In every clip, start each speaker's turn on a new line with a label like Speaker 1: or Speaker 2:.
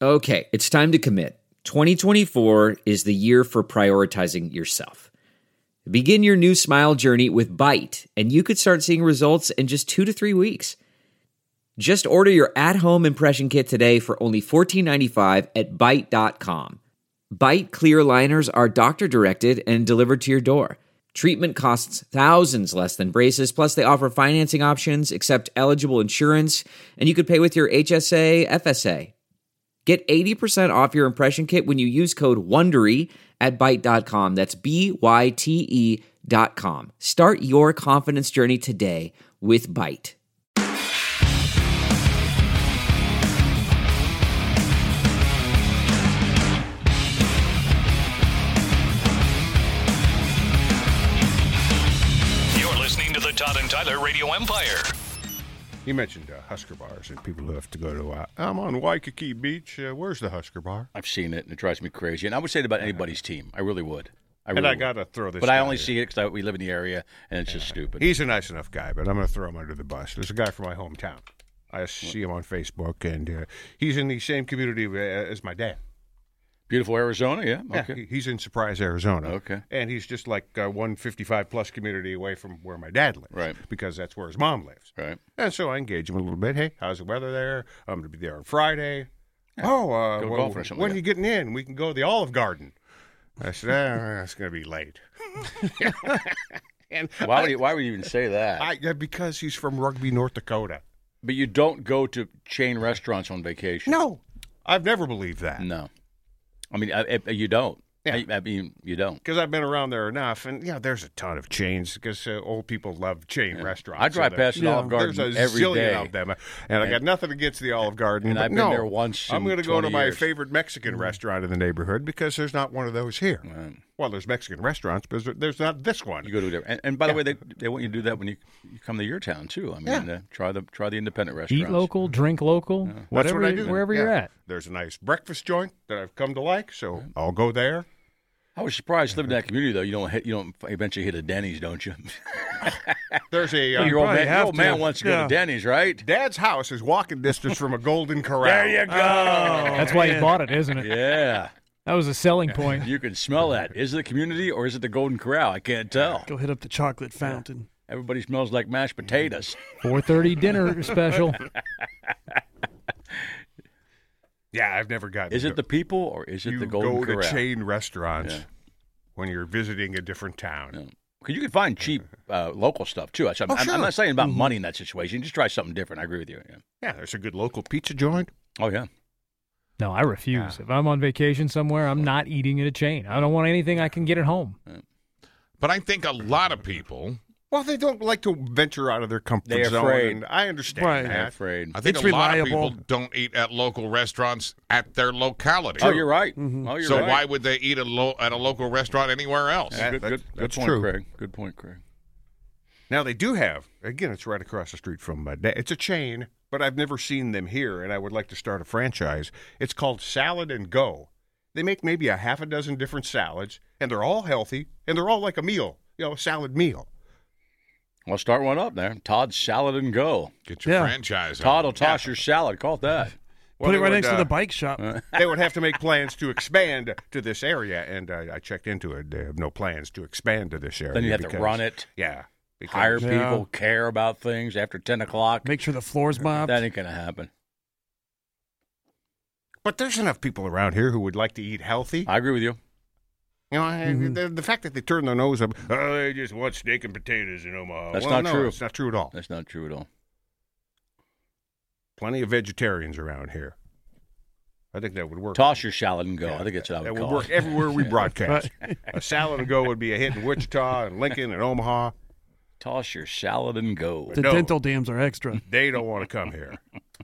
Speaker 1: Okay, it's time to commit. 2024 is the year for prioritizing yourself. Begin your new smile journey with Byte, and you could start seeing results in just 2 to 3 weeks. Just order your at-home impression kit today for only $14.95 at Byte.com. Byte clear liners are doctor-directed and delivered to your door. Treatment costs thousands less than braces, plus they offer financing options, accept eligible insurance, and you could pay with your HSA, FSA. Get 80% off your impression kit when you use code WONDERY at Byte.com. That's BYTE.com. Start your confidence journey today with Byte.
Speaker 2: You're listening to the Todd and Tyler Radio Empire.
Speaker 3: You mentioned Husker bars and people who have to go to, I'm on Waikiki Beach. Where's the Husker bar?
Speaker 4: I've seen it, and it drives me crazy. And I would say it about anybody's team. I really would. I
Speaker 3: got to throw this
Speaker 4: But I
Speaker 3: guy
Speaker 4: only
Speaker 3: in.
Speaker 4: see it because we live in the area, and it's just stupid.
Speaker 3: He's a nice enough guy, but I'm going to throw him under the bus. There's a guy from my hometown. I see him on Facebook, and he's in the same community as my dad.
Speaker 4: Beautiful Arizona, yeah? Okay.
Speaker 3: Yeah, he's in Surprise, Arizona.
Speaker 4: Okay.
Speaker 3: And he's just like 155-plus community away from where my dad lives.
Speaker 4: Right.
Speaker 3: Because that's where his mom lives.
Speaker 4: Right.
Speaker 3: And so I engage him a little bit. Hey, how's the weather there? I'm going to be there on Friday.
Speaker 4: Yeah.
Speaker 3: Go
Speaker 4: golfing or something
Speaker 3: when
Speaker 4: like
Speaker 3: are you getting in? We can go to the Olive Garden. I said, that's going to be late. And
Speaker 4: Why would you even say that?
Speaker 3: because he's from Rugby, North Dakota.
Speaker 4: But you don't go to chain restaurants on vacation.
Speaker 3: No, I've never believed that.
Speaker 4: No. I mean, you don't.
Speaker 3: Yeah.
Speaker 4: I mean, you don't.
Speaker 3: Because I've been around there enough, and there's a ton of chains. Because old people love chain restaurants.
Speaker 4: I drive past the Olive Garden
Speaker 3: there's a
Speaker 4: every
Speaker 3: zillion
Speaker 4: day.
Speaker 3: of them, and I got nothing against the Olive Garden.
Speaker 4: And
Speaker 3: but
Speaker 4: I've been
Speaker 3: no,
Speaker 4: there once
Speaker 3: I'm
Speaker 4: in
Speaker 3: going to go to
Speaker 4: 20
Speaker 3: my
Speaker 4: years.
Speaker 3: favorite Mexican restaurant in the neighborhood because there's not one of those here.
Speaker 4: Right.
Speaker 3: Well, there's Mexican restaurants, but there's not this one.
Speaker 4: You go to a different. And by the way, they want you to do that when you come to your town too. I mean, try the independent restaurants.
Speaker 5: Eat local, drink local,
Speaker 3: That's
Speaker 5: whatever,
Speaker 3: what I do.
Speaker 5: wherever you're at.
Speaker 3: There's a nice breakfast joint that I've come to like, so I'll go there.
Speaker 4: I was surprised living in that community though. You don't eventually hit a Denny's, don't you?
Speaker 3: There's a
Speaker 4: your old man wants to go to Denny's, right?
Speaker 3: Dad's house is walking distance from a Golden Corral.
Speaker 4: There you go.
Speaker 5: That's why he bought it, isn't it?
Speaker 4: Yeah.
Speaker 5: That was a selling point.
Speaker 4: You can smell that. Is it the community or is it the Golden Corral? I can't tell.
Speaker 6: Go hit up the chocolate fountain.
Speaker 4: Everybody smells like mashed potatoes.
Speaker 5: 4:30 dinner special.
Speaker 3: Yeah, I've never gotten.
Speaker 4: Is it the people or is it the Golden
Speaker 3: Corral? You go
Speaker 4: Corral?
Speaker 3: to chain restaurants when you're visiting a different town.
Speaker 4: Yeah. Because you can find cheap local stuff too. I'm
Speaker 3: sure.
Speaker 4: not saying about money in that situation. Just try something different. I agree with you.
Speaker 3: Yeah, there's a good local pizza joint.
Speaker 4: Oh yeah.
Speaker 5: No, I refuse. If I'm on vacation somewhere, I'm not eating at a chain. I don't want anything I can get at home.
Speaker 7: But I think a lot of people.
Speaker 3: Well, they don't like to venture out of their comfort
Speaker 4: They're
Speaker 3: zone.
Speaker 4: afraid.
Speaker 3: And I understand
Speaker 6: Right.
Speaker 3: that.
Speaker 4: They're afraid.
Speaker 7: I think
Speaker 6: It's
Speaker 7: a lot of
Speaker 6: reliable.
Speaker 7: people don't eat at local restaurants at their locality.
Speaker 4: Oh, you're right.
Speaker 6: Mm-hmm.
Speaker 4: Oh, you're
Speaker 7: So
Speaker 4: right.
Speaker 7: why would they eat at a local restaurant anywhere else?
Speaker 4: Yeah, good
Speaker 3: That's
Speaker 4: point,
Speaker 3: true.
Speaker 4: Craig. Good point, Craig.
Speaker 3: Now, they do have, again, it's right across the street from it's a chain, but I've never seen them here, and I would like to start a franchise. It's called Salad and Go. They make maybe a half a dozen different salads, and they're all healthy, and they're all like a meal, a salad meal.
Speaker 4: Well, start one up there. Todd's Salad and Go.
Speaker 7: Get your franchise.
Speaker 4: Todd will toss your salad. Call it that.
Speaker 3: Well,
Speaker 6: Put it
Speaker 3: they
Speaker 6: right
Speaker 3: would,
Speaker 6: next to the bike shop.
Speaker 3: They would have to make plans to expand to this area, and I checked into it. They have no plans to expand to this area.
Speaker 4: Then you have to run it.
Speaker 3: Yeah. because-
Speaker 4: Hire
Speaker 6: Yeah.
Speaker 4: people, care about things after 10 o'clock.
Speaker 6: Make sure the floor's mopped.
Speaker 4: That ain't going to happen.
Speaker 3: But there's enough people around here who would like to eat healthy.
Speaker 4: I agree with you.
Speaker 3: You know, the fact that they turn their nose up, they just want steak and potatoes in Omaha.
Speaker 4: That's
Speaker 3: Well,
Speaker 4: not
Speaker 3: no,
Speaker 4: true.
Speaker 3: It's not true at all.
Speaker 4: That's not true at all.
Speaker 3: Plenty of vegetarians around here. I think that would work.
Speaker 4: Toss your salad and go. I think that's what I
Speaker 3: That
Speaker 4: would
Speaker 3: would
Speaker 4: call
Speaker 3: work
Speaker 4: it.
Speaker 3: everywhere we broadcast. A salad and go would be a hit in Wichita and Lincoln and Omaha.
Speaker 4: Toss your salad and go.
Speaker 6: The
Speaker 3: No.
Speaker 6: dental dams are extra.
Speaker 3: They don't want to come here.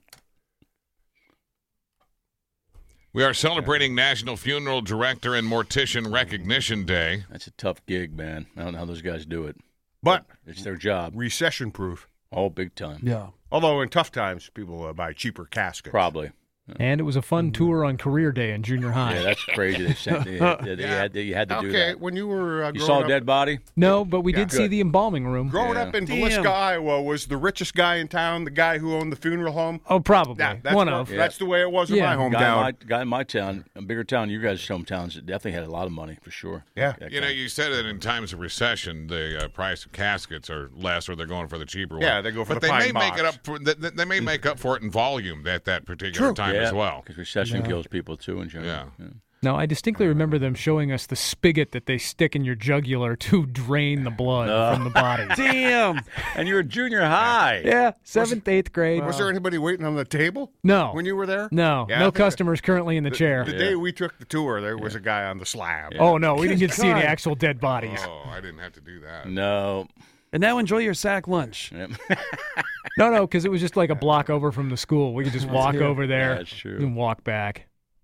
Speaker 7: We are celebrating National Funeral Director and Mortician Recognition Day.
Speaker 4: That's a tough gig, man. I don't know how those guys do it.
Speaker 3: But
Speaker 4: It's their job.
Speaker 3: recession proof.
Speaker 4: Oh, big time.
Speaker 6: Yeah.
Speaker 3: Although in tough times, people buy cheaper caskets.
Speaker 4: Probably.
Speaker 5: And it was a fun tour on career day in junior high.
Speaker 4: Yeah, that's crazy. They sent, you had to do
Speaker 3: Okay,
Speaker 4: that.
Speaker 3: when you were
Speaker 4: You
Speaker 3: growing
Speaker 4: saw a
Speaker 3: up,
Speaker 4: dead body?
Speaker 5: No, but we did see
Speaker 4: Good.
Speaker 5: the embalming room.
Speaker 3: growing
Speaker 4: Yeah.
Speaker 3: up in
Speaker 6: Damn.
Speaker 3: Villisca, Iowa, was the richest guy in town the guy who owned the funeral home?
Speaker 5: Oh, probably.
Speaker 3: Yeah, that's
Speaker 5: One
Speaker 3: what-
Speaker 5: of.
Speaker 3: That's the way it was in
Speaker 5: Yeah.
Speaker 3: my
Speaker 4: Guy
Speaker 3: hometown.
Speaker 4: in my town, a bigger town, you guys' hometowns, definitely had a lot of money for sure.
Speaker 3: Yeah.
Speaker 4: That
Speaker 7: You know,
Speaker 4: guy.
Speaker 7: you said that in times of recession, the price of caskets are less, or they're going for the cheaper one.
Speaker 3: Yeah, they go for
Speaker 7: but
Speaker 3: the
Speaker 7: they
Speaker 3: pine
Speaker 7: may make it
Speaker 3: box.
Speaker 7: up for. They may make up for it in volume at that particular time as well.
Speaker 4: Because recession kills people too in general.
Speaker 7: Yeah.
Speaker 5: Now, I distinctly remember them showing us the spigot that they stick in your jugular to drain the blood from the body.
Speaker 6: Damn.
Speaker 4: And you're a junior high.
Speaker 5: Yeah, 7th, 8th grade.
Speaker 3: Was there anybody waiting on the table?
Speaker 5: No.
Speaker 3: When you were there?
Speaker 5: No,
Speaker 3: Yeah, I
Speaker 5: no
Speaker 3: think
Speaker 5: customers currently in the chair.
Speaker 3: The day we took the tour, there was a guy on the slab.
Speaker 5: Oh, no, we didn't get to see any
Speaker 6: God.
Speaker 5: actual dead bodies.
Speaker 7: Oh, I didn't have to do that.
Speaker 4: No.
Speaker 6: And now enjoy your sack lunch.
Speaker 4: Yep.
Speaker 5: No, because it was just like a block over from the school. We could just walk over there
Speaker 4: That's true.
Speaker 5: and walk back.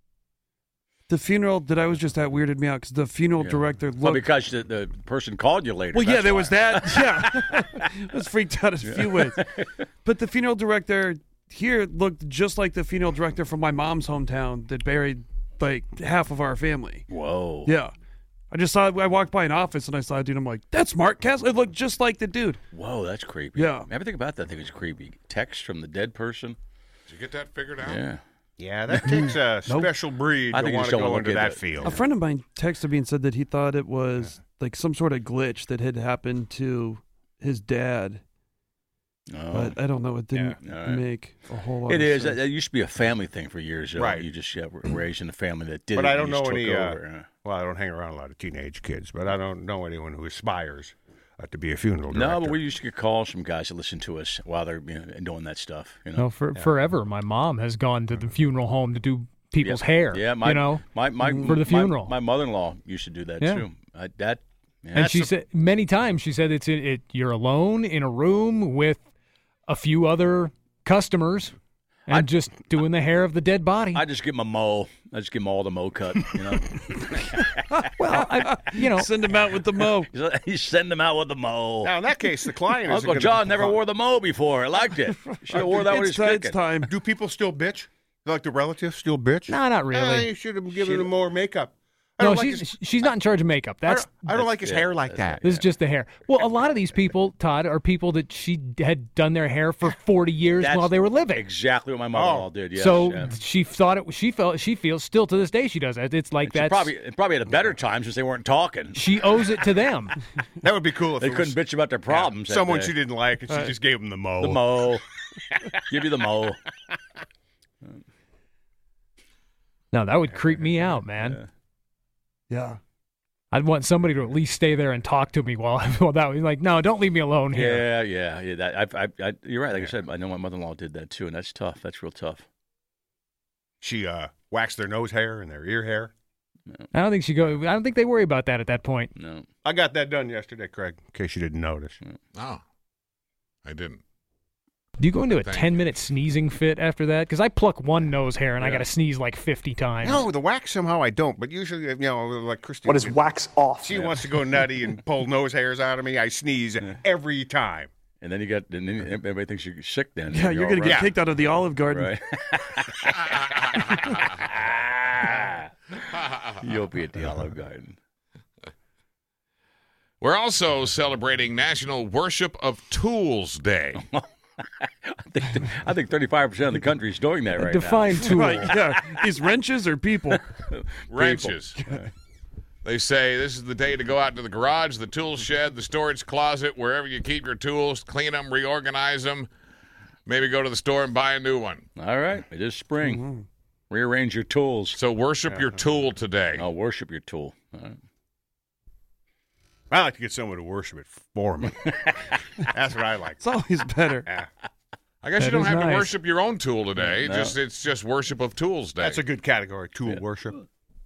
Speaker 6: The funeral that I was just at weirded me out because the funeral director
Speaker 4: Well,
Speaker 6: looked.
Speaker 4: because the person called you later.
Speaker 6: Well, yeah,
Speaker 4: that's
Speaker 6: there
Speaker 4: why.
Speaker 6: was that. Yeah. I was freaked out a few ways. But the funeral director here looked just like the funeral director from my mom's hometown that buried like half of our family.
Speaker 4: Whoa.
Speaker 6: Yeah. I walked by an office and I saw a dude. I'm like, that's Mark Castle. It looked just like the dude.
Speaker 4: Whoa, that's creepy.
Speaker 6: Yeah.
Speaker 4: Everything about that thing is creepy. Text from the dead person.
Speaker 7: Did you get that figured out?
Speaker 4: Yeah.
Speaker 3: Yeah, that takes a special breed
Speaker 4: I
Speaker 3: to
Speaker 4: think you
Speaker 3: want
Speaker 4: just
Speaker 3: to
Speaker 4: don't
Speaker 3: go
Speaker 4: wanna
Speaker 3: into
Speaker 4: look at
Speaker 3: that
Speaker 4: it.
Speaker 3: field.
Speaker 6: A friend of mine texted me and said that he thought it was like some sort of glitch that had happened to his dad.
Speaker 4: Oh.
Speaker 6: But I don't know. It didn't
Speaker 4: Yeah, all right.
Speaker 6: make a whole lot
Speaker 4: It
Speaker 6: of
Speaker 4: is.
Speaker 6: sense.
Speaker 4: That used to be a family thing for years.
Speaker 3: Right.
Speaker 4: You just were raised in a family that did
Speaker 3: But
Speaker 4: it.
Speaker 3: I
Speaker 4: and
Speaker 3: don't
Speaker 4: you
Speaker 3: know
Speaker 4: just
Speaker 3: any.
Speaker 4: took over.
Speaker 3: Well, I don't hang around a lot of teenage kids, but I don't know anyone who aspires to be a funeral director.
Speaker 4: No, but we used to get calls from guys that listen to us while they're doing that stuff. You know?
Speaker 5: No, forever. My mom has gone to the funeral home to do people's hair.
Speaker 4: Yeah, my
Speaker 5: for the funeral.
Speaker 4: My mother-in-law used to do that
Speaker 5: Yeah.
Speaker 4: too.
Speaker 5: And she said many times, she said you're alone in a room with a few other customers and just doing the hair of the dead body.
Speaker 4: I just give them a mow. I just give them all the mow cut. You know,
Speaker 5: Well,
Speaker 6: Send him out with the mow.
Speaker 4: you send them out with the mow.
Speaker 3: Now, in that case, the client is
Speaker 4: Uncle John never wore the mow before. I liked it. Should have wore that when
Speaker 6: It's
Speaker 4: he's
Speaker 6: time. It's
Speaker 4: kicking.
Speaker 6: time.
Speaker 3: Do people still bitch? Like the relatives still bitch?
Speaker 5: No, not really.
Speaker 3: You should have given him more makeup. I
Speaker 5: No,
Speaker 3: don't like his-
Speaker 5: she's not in charge of makeup.
Speaker 3: I don't like his hair like that.
Speaker 5: This is just the hair. Well, a lot of these people, Todd, are people that she had done their hair for 40 years
Speaker 4: That's
Speaker 5: while they were living.
Speaker 4: Exactly what my mother-in-law did. Yes,
Speaker 5: so
Speaker 4: yeah.
Speaker 5: she feels still to this day she does that. It's like
Speaker 4: She
Speaker 5: that.
Speaker 4: probably at a better time since they weren't talking.
Speaker 5: She owes it to them.
Speaker 3: That would be cool if
Speaker 4: They
Speaker 3: it
Speaker 4: couldn't
Speaker 3: was
Speaker 4: bitch about their problems. that
Speaker 3: someone
Speaker 4: day.
Speaker 3: she didn't like, and she just gave him the mow.
Speaker 4: The mow. Give you the mow.
Speaker 5: No, that would creep me out, man.
Speaker 6: Yeah.
Speaker 5: I'd want somebody to at least stay there and talk to me while that was like, no, don't leave me alone here.
Speaker 4: Yeah. That you're right. Like I said, I know my mother-in-law did that too, and that's tough. That's real tough.
Speaker 3: She waxed their nose hair and their ear hair.
Speaker 5: I don't think they worry about that at that point.
Speaker 4: No.
Speaker 3: I got that done yesterday, Craig, in case you didn't notice.
Speaker 7: Oh, I didn't.
Speaker 5: Do you go into a
Speaker 7: Thank
Speaker 5: 10-minute sneezing fit after that? Because I pluck one nose hair and I got to sneeze like 50 times.
Speaker 3: No, the wax somehow I don't, but usually, like Christine.
Speaker 8: What is wax off?
Speaker 3: She wants to go nutty and pull nose hairs out of me. I sneeze every time.
Speaker 4: And then everybody thinks you're sick. Then
Speaker 6: Yeah, you're going to get
Speaker 3: right.
Speaker 6: kicked out of the Olive Garden.
Speaker 4: right. You'll be at the Olive Garden.
Speaker 7: We're also celebrating National Worship of Tools Day.
Speaker 4: I think 35% of the country is doing that right
Speaker 5: Define tool.
Speaker 6: Right, yeah. These wrenches or people?
Speaker 7: Wrenches. They say this is the day to go out to the garage, the tool shed, the storage closet, wherever you keep your tools, clean them, reorganize them, maybe go to the store and buy a new one.
Speaker 4: now. All right. It is spring. Rearrange your tools.
Speaker 7: So worship your tool today.
Speaker 4: I'll worship your tool. All right.
Speaker 3: I like to get someone to worship it for me. That's what I like.
Speaker 6: It's always better.
Speaker 7: I guess
Speaker 5: That
Speaker 7: you don't
Speaker 5: is
Speaker 7: have to
Speaker 5: nice.
Speaker 7: worship your own tool today.
Speaker 4: No.
Speaker 7: It's just worship of tools day.
Speaker 3: That's a good category, tool worship.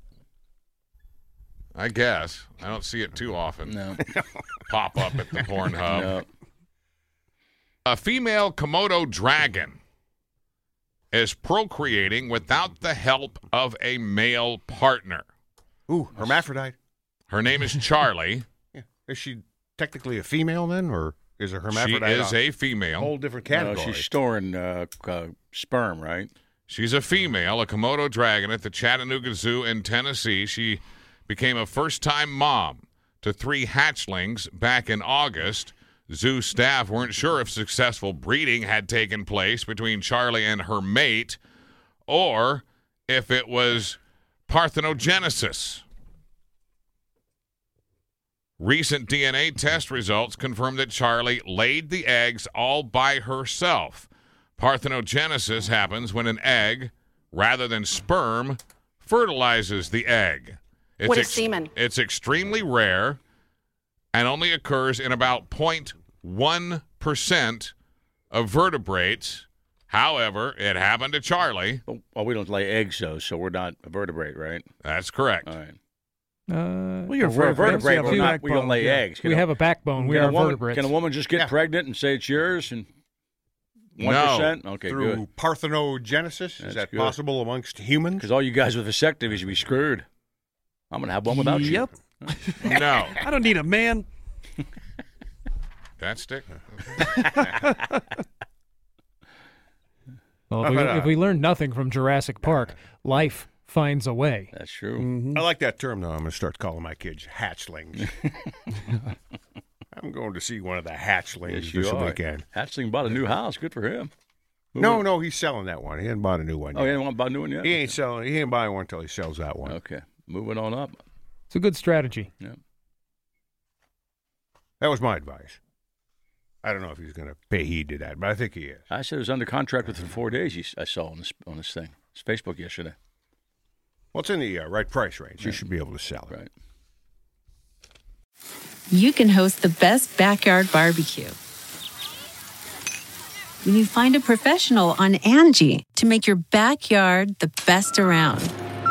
Speaker 7: I guess. I don't see it too often.
Speaker 4: No.
Speaker 7: Pop up at the Pornhub.
Speaker 4: No.
Speaker 7: A female Komodo dragon is procreating without the help of a male partner.
Speaker 3: Ooh, hermaphrodite.
Speaker 7: Her name is Charlie.
Speaker 3: Yeah. Is she technically a female then, or is a
Speaker 7: She
Speaker 3: hermaphrodite
Speaker 7: is a female.
Speaker 3: whole different
Speaker 4: No,
Speaker 3: category?
Speaker 4: she's storing sperm, right?
Speaker 7: She's a female, a Komodo dragon at the Chattanooga Zoo in Tennessee. She became a first-time mom to 3 hatchlings back in August. Zoo staff weren't sure if successful breeding had taken place between Charlie and her mate or if it was parthenogenesis. Recent DNA test results confirm that Charlie laid the eggs all by herself. Parthenogenesis happens when an egg, rather than sperm, fertilizes the egg.
Speaker 8: What is semen?
Speaker 7: It's extremely rare and only occurs in about 0.1% of vertebrates. However, it happened to Charlie.
Speaker 4: Well, we don't lay eggs, though, so we're not a vertebrate, right?
Speaker 7: That's correct.
Speaker 4: All right.
Speaker 6: Well, you're
Speaker 4: We're a vertebrate.
Speaker 6: vertebrate.
Speaker 4: We don't lay eggs.
Speaker 5: We have a backbone. We are vertebrates.
Speaker 4: Can a woman just get pregnant and say it's yours? And 1%?
Speaker 7: No.
Speaker 4: Okay,
Speaker 3: Through
Speaker 4: good.
Speaker 3: parthenogenesis?
Speaker 4: That's
Speaker 3: Is that
Speaker 4: good.
Speaker 3: possible amongst humans?
Speaker 4: Because all you guys with vasectomies, you'd be screwed. I'm going to have one without you.
Speaker 6: Yep.
Speaker 7: No.
Speaker 6: I don't need a man.
Speaker 7: That stick?
Speaker 5: Well, if we learn nothing from Jurassic Park, life finds a way.
Speaker 4: That's true.
Speaker 6: Mm-hmm.
Speaker 3: I like that term, though. I'm going to start calling my kids hatchlings. I'm going to see one of the hatchlings this weekend.
Speaker 4: Hatchling bought a new house. Good for him.
Speaker 3: No, he's selling that one. He hasn't bought a new one
Speaker 4: Oh,
Speaker 3: yet.
Speaker 4: you didn't want a new one yet?
Speaker 3: He ain't selling. He ain't buying one until he sells that one.
Speaker 4: Okay. Moving on up.
Speaker 5: It's a good strategy.
Speaker 4: Yeah.
Speaker 3: That was my advice. I don't know if he's going to pay heed to that, but I think he is.
Speaker 4: I said it was under contract within 4 days. I saw on this thing. It's Facebook yesterday.
Speaker 3: Well, it's in the right price range. You should be able to sell it.
Speaker 4: Right.
Speaker 9: You can host the best backyard barbecue when you find a professional on Angie to make your backyard the best around.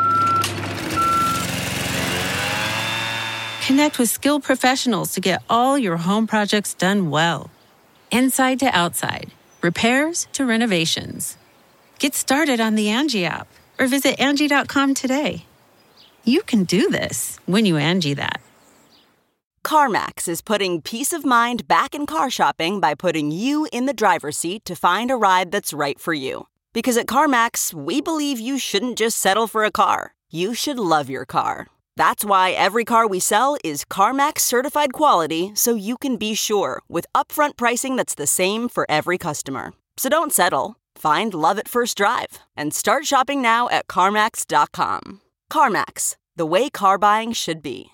Speaker 9: Connect with skilled professionals to get all your home projects done well. Inside to outside, repairs to renovations. Get started on the Angie app or visit Angie.com today. You can do this when you Angie that.
Speaker 10: CarMax is putting peace of mind back in car shopping by putting you in the driver's seat to find a ride that's right for you. Because at CarMax, we believe you shouldn't just settle for a car. You should love your car. That's why every car we sell is CarMax certified quality, so you can be sure with upfront pricing that's the same for every customer. So don't settle. Find love at first drive and start shopping now at CarMax.com. CarMax, the way car buying should be.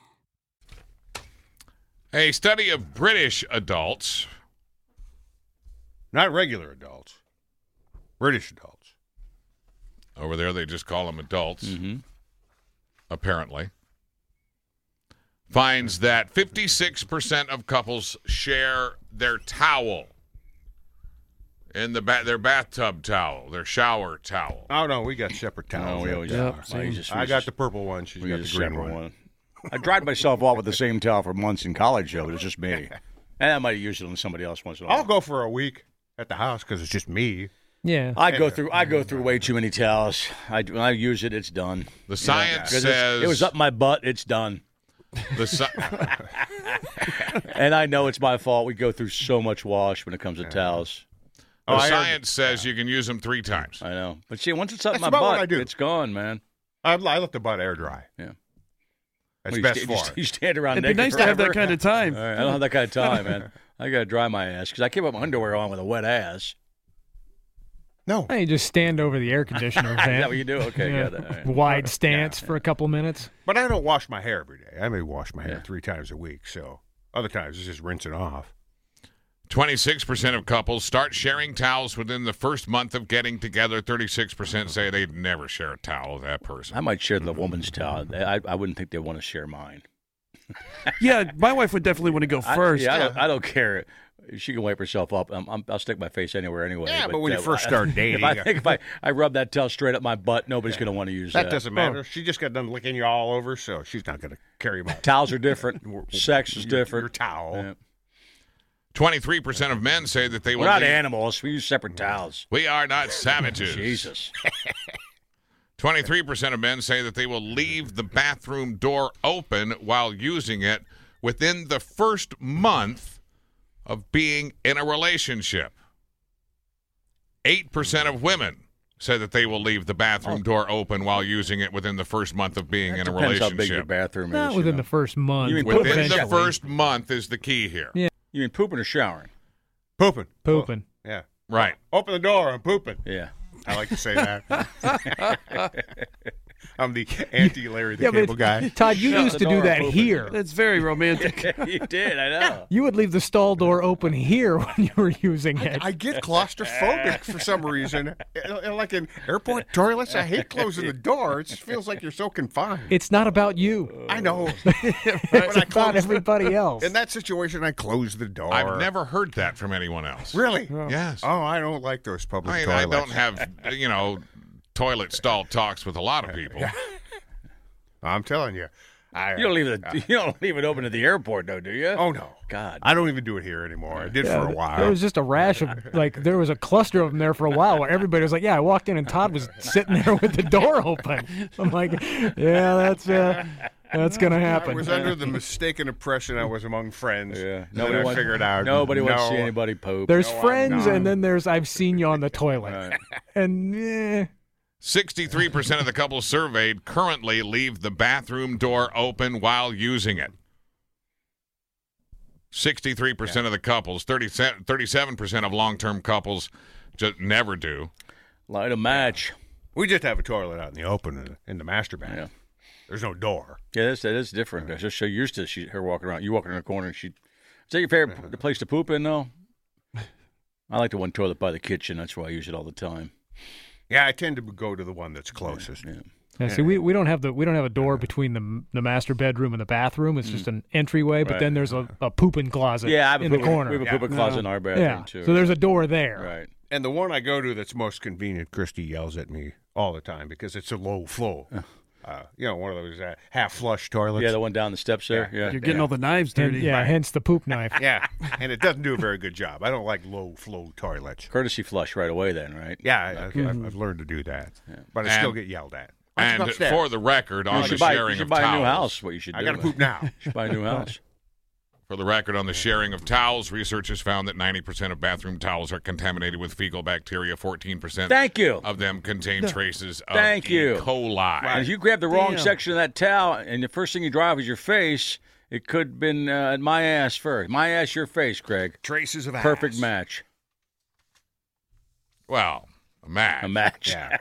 Speaker 7: A study of British adults.
Speaker 3: Not regular adults. British adults.
Speaker 7: Over there, they just call them adults, apparently. Finds that 56% of couples share their towel in their bathtub towel, their shower towel.
Speaker 3: Oh, no, we got separate towels.
Speaker 4: we always
Speaker 3: I got the purple one. She's got the green one.
Speaker 4: I dried myself off with the same towel for months in college, though, but it's just me. And I might use it on somebody else once in a while.
Speaker 3: I'll go for a week at the house because it's just me.
Speaker 5: Yeah.
Speaker 4: I go through way too many towels. When I use it, it's done.
Speaker 7: The science says
Speaker 4: it was up my butt. It's done. And I know it's my fault. We go through so much wash when it comes to towels.
Speaker 7: The science says you can use them 3 times.
Speaker 4: I know. But see, once it's up
Speaker 3: That's
Speaker 4: my
Speaker 3: about what
Speaker 4: butt,
Speaker 3: I do.
Speaker 4: it's gone, man.
Speaker 3: I let the butt air dry.
Speaker 4: Yeah.
Speaker 3: That's
Speaker 4: Well,
Speaker 3: best for it.
Speaker 4: You stand around
Speaker 6: It'd be
Speaker 4: naked
Speaker 6: nice to have
Speaker 4: forever.
Speaker 6: that kind of time.
Speaker 4: All right, I don't have that kind of time, man. I got to dry my ass because I keep my underwear on with a wet ass.
Speaker 3: No.
Speaker 5: Hey, you just stand over the air conditioner
Speaker 4: Is
Speaker 5: vent.
Speaker 4: that what you do? Okay,
Speaker 5: Yeah.
Speaker 4: good. All right.
Speaker 5: Wide stance for a couple minutes.
Speaker 3: But I don't wash my hair every day. I may wash my hair 3 times a week. So other times it's just rinsing off.
Speaker 7: 26% of couples start sharing towels within the first month of getting together. 36% say they'd never share a towel with that person.
Speaker 4: I might share the woman's towel. I wouldn't think they'd want to share mine.
Speaker 6: Yeah, my wife would definitely want to go first.
Speaker 4: I don't care. She can wipe herself up. I'll stick my face anywhere anyway.
Speaker 3: Yeah, but when you first start dating.
Speaker 4: If I rub that towel straight up my butt, nobody's going to want to use that.
Speaker 3: That doesn't matter. She just got done licking you all over, so she's not going to carry them out.
Speaker 4: Towels are different. Sex is different.
Speaker 3: Your towel.
Speaker 4: Yeah.
Speaker 7: 23% of men say that they will
Speaker 4: We're not
Speaker 7: leave.
Speaker 4: animals. We use separate towels.
Speaker 7: We are not savages.
Speaker 4: Jesus.
Speaker 7: 23% of men say that they will leave the bathroom door open while using it within the first month of being in a relationship. 8% of women said that they will leave the bathroom door open while using it within the first month of being in a
Speaker 4: Depends
Speaker 7: relationship.
Speaker 4: how big your bathroom
Speaker 5: Not
Speaker 4: is.
Speaker 5: within the first month.
Speaker 4: You mean
Speaker 5: but
Speaker 7: Within the
Speaker 5: eventually.
Speaker 7: first month is the key here.
Speaker 5: Yeah.
Speaker 4: You mean pooping or showering?
Speaker 3: Pooping.
Speaker 5: Pooping.
Speaker 3: Yeah.
Speaker 7: Right.
Speaker 3: Open the door. I'm pooping.
Speaker 4: Yeah.
Speaker 3: I like to say that. I'm the anti-Larry the Cable Guy.
Speaker 5: Todd, you
Speaker 4: Shut
Speaker 5: used
Speaker 4: the
Speaker 5: to do
Speaker 4: door
Speaker 5: that
Speaker 4: open.
Speaker 5: here.
Speaker 6: That's very romantic.
Speaker 4: You did, I know.
Speaker 5: You would leave the stall door open here when you were using it.
Speaker 3: I get claustrophobic for some reason. Like in airport toilets, I hate closing the door. It just feels like you're so confined.
Speaker 5: It's not about you.
Speaker 3: I know.
Speaker 5: It's about everybody else.
Speaker 3: In that situation, I close the door.
Speaker 7: I've never heard that from anyone else.
Speaker 3: Really?
Speaker 7: Yes.
Speaker 3: Oh, I don't like those public
Speaker 7: I mean,
Speaker 3: toilets.
Speaker 7: I don't have, toilet stall talks with a lot of people.
Speaker 3: I'm telling you.
Speaker 4: You don't leave it open at the airport, though, do you?
Speaker 3: Oh, no.
Speaker 4: God.
Speaker 3: I don't even do it here anymore. I did for a while.
Speaker 5: There was just a rash of, there was a cluster of them there for a while where everybody was like, yeah, I walked in and Todd was sitting there with the door open. I'm like, yeah, that's going to happen.
Speaker 3: I was under the mistaken impression I was among friends.
Speaker 4: Yeah.
Speaker 3: Nobody I figured out.
Speaker 4: Nobody wants to see anybody poop.
Speaker 5: There's
Speaker 3: No, I'm
Speaker 5: friends,
Speaker 3: not.
Speaker 5: and then there's I've seen you on the toilet.
Speaker 4: Right.
Speaker 5: And
Speaker 7: 63% of the couples surveyed currently leave the bathroom door open while using it. 63% of the couples, 37% of long-term couples just never do.
Speaker 4: Light a match.
Speaker 3: We just have a toilet out in the open in the master bath.
Speaker 4: Yeah.
Speaker 3: There's no door.
Speaker 4: Yeah, that is different. That's just so used to her walking around. You walking in the corner, and is that your favorite place to poop in, though? I like the one toilet by the kitchen. That's why I use it all the time.
Speaker 3: Yeah, I tend to go to the one that's closest.
Speaker 5: yeah, see, we don't have a door between the master bedroom and the bathroom. It's just an entryway, but
Speaker 4: Right.
Speaker 5: then there's a pooping closet
Speaker 4: Yeah, I have
Speaker 5: in
Speaker 4: a
Speaker 5: the corner.
Speaker 4: We have a pooping closet in our bathroom,
Speaker 5: yeah,
Speaker 4: too.
Speaker 5: so there's a door there.
Speaker 4: Right.
Speaker 3: And the one I go to that's most convenient, Christy yells at me all the time because it's a low flow. One of those half-flush toilets.
Speaker 4: Yeah, the one down the steps there. Yeah.
Speaker 6: You're getting all the knives dirty.
Speaker 5: Hence the poop knife.
Speaker 3: Yeah, and it doesn't do a very good job. I don't like low-flow toilets.
Speaker 4: Courtesy flush right away then, right?
Speaker 3: Yeah, I've learned to do that, but I still get yelled at.
Speaker 7: And for the record, on the sharing of
Speaker 4: buy a new
Speaker 7: towels,
Speaker 4: house. What you should do?
Speaker 3: I got to poop now.
Speaker 4: You should buy a new house.
Speaker 7: For the record, on the sharing of towels, researchers found that 90% of bathroom towels are contaminated with fecal bacteria. 14%
Speaker 4: Thank you.
Speaker 7: of them contain traces of
Speaker 4: Thank
Speaker 7: E.
Speaker 4: you.
Speaker 7: coli.
Speaker 4: And if you grab the wrong section of that towel and the first thing you dry off is your face, it could have been my ass first. My ass, your face, Greg.
Speaker 3: Traces of
Speaker 4: Perfect
Speaker 3: ass.
Speaker 4: match.
Speaker 7: Well, a match.
Speaker 4: A match.
Speaker 3: Yeah.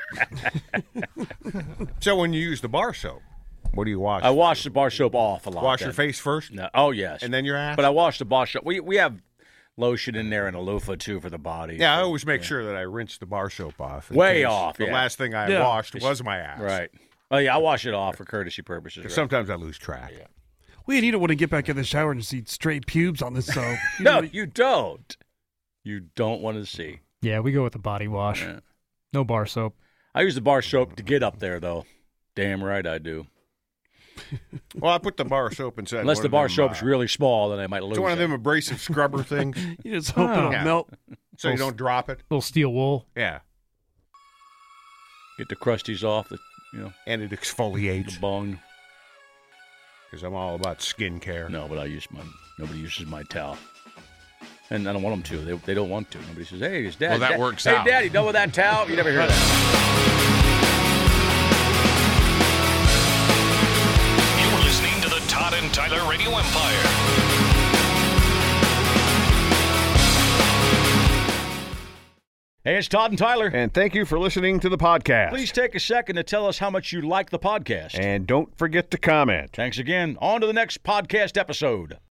Speaker 3: So when you use the bar soap, what do you wash?
Speaker 4: I wash the bar soap off a lot.
Speaker 3: Wash
Speaker 4: then.
Speaker 3: your face first,
Speaker 4: No. Oh, yes.
Speaker 3: and then your ass.
Speaker 4: But I wash the bar soap. We have lotion in there and a loofah, too, for the body.
Speaker 3: Yeah, I always make sure that I rinse the bar soap off. in
Speaker 4: Way
Speaker 3: case
Speaker 4: off,
Speaker 3: The
Speaker 4: yeah.
Speaker 3: last thing I
Speaker 6: Yeah.
Speaker 3: washed was my ass.
Speaker 4: Right. Oh, yeah, I wash it off for courtesy purposes. Right?
Speaker 3: Sometimes I lose track.
Speaker 6: Well, you don't want to get back in the shower and see straight pubes on the soap.
Speaker 4: No, you don't. You don't want to see.
Speaker 5: Yeah, we go with the body wash.
Speaker 4: Yeah.
Speaker 5: No bar soap.
Speaker 4: I use the bar soap to get up there, though. Damn right I do.
Speaker 3: Well, I put the bar soap inside.
Speaker 4: Unless
Speaker 3: one
Speaker 4: the
Speaker 3: of
Speaker 4: bar
Speaker 3: them,
Speaker 4: soap's really small, then I might lose
Speaker 3: It's one of
Speaker 4: it.
Speaker 3: them abrasive scrubber things,
Speaker 6: You just hope it'll
Speaker 3: Yeah.
Speaker 6: melt.
Speaker 3: so you don't drop it.
Speaker 5: Little steel wool.
Speaker 3: Yeah,
Speaker 4: Get the crusties off the,
Speaker 3: and it
Speaker 4: the
Speaker 3: exfoliates
Speaker 4: bung.
Speaker 3: because I'm all about skin care.
Speaker 4: No, but nobody uses my towel. And I don't want them to. They don't want to. Nobody says, hey, is Dad.
Speaker 7: Well, that works
Speaker 4: hey,
Speaker 7: out.
Speaker 4: Hey, Daddy, done with that towel? You never hear that.
Speaker 2: You're listening to the Todd and Tyler Radio Empire.
Speaker 4: Hey, it's Todd and Tyler.
Speaker 3: And thank you for listening to the podcast.
Speaker 4: Please take a second to tell us how much you like the podcast.
Speaker 3: And don't forget to comment.
Speaker 4: Thanks again. On to the next podcast episode.